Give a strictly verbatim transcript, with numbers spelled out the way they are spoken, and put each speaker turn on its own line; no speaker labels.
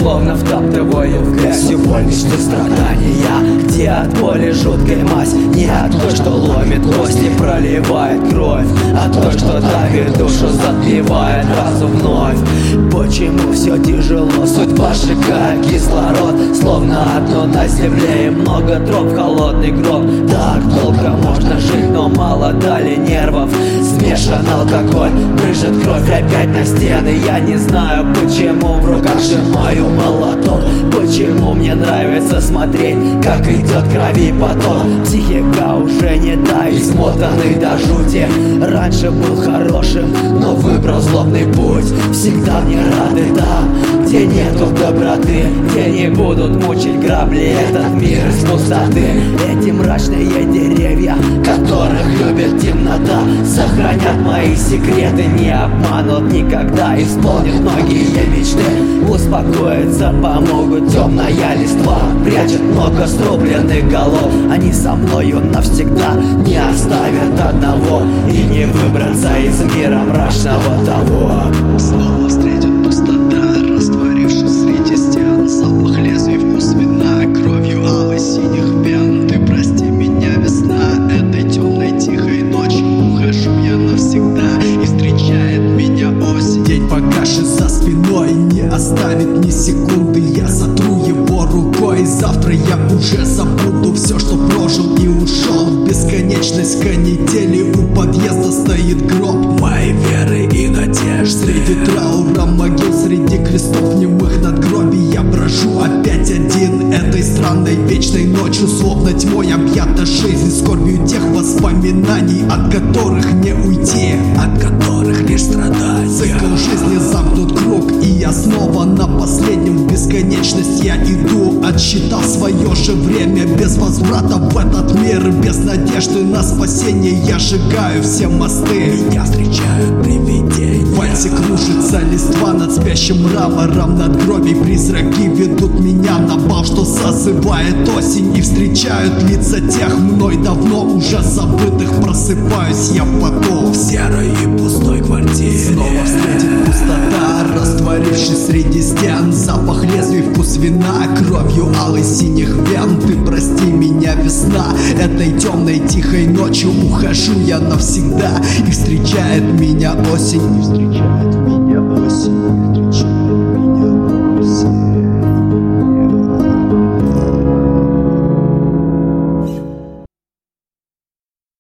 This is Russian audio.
словно втаптываю в грязь. Всю боль, мечты, страдания, где от боли жуткой мазь. Не от той, что ломит кости, проливает кровь, а той, что давит душу, затмевает разум вновь. Почему все тяжело, судьба сжигает кислород, словно одно на земле и много троп, холодный гроб. Так долго можно жить, но мало дали нервов. Смешан алкоголь, брызжет кровь опять на стены. Я не знаю, почему в руках сжимаю молоток. Почему мне нравится смотреть, как идет крови поток. Психика уже не та, измотанный до жути. Раньше был хорошим, но выбрал злобный путь. Всегда мне рады там, где нету доброты, где не будут мучить грабли этот мир из пустоты. Эти мрачные деревья, которых любит темнота, сохранят мои секреты, не обманут никогда, исполнят многие мечты. Успокоиться помогут темная листва, прячет много срубленных голов. Они со мною навсегда не оставят одного, и не выбраться из мира мрачного того.
Снова встретит пустота, растворившись среди стен. Запах лезвий, вкус вина, кровью алой синих вен. Ты прости меня, весна, этой темной тихой ночью ухожу я навсегда, и встречает меня осень. День погашен за спиной, не оставит ни секунды. Я сотру его рукой, завтра я уже забуду все, что прожил и ушел в бесконечность канители. У подъезда стоит гроб моей веры и надежд. Среди траура могил, среди крестов немых надгробий я брожу опять один этой странной вечной ночью, словно тьмой объята жизнь, скорбью тех воспоминаний, от которых не уйти, от которых лишь страдать. Цикл жизни замкнут круг, и я снова на последнем. В бесконечность я иду, отсчитав свое же время, без возврата в этот мир, без надежды на спасение. Я сжигаю все мосты, меня встречают привидения. В вальсе кружится листва над спящим мрамором надгробий. Призраки ведут меня на бал, что созывает осень, и встречают лица тех мной давно уже забытых. Просыпаюсь я в поту, в серой и пустой квартире. Снова встретит пустота, растворившись среди стен. Запах лезвий, вкус вина, кровью алой синих вен. Ты прости меня, весна, этой темной тихой ночью ухожу я навсегда, и встречает меня осень, и встречает меня осень.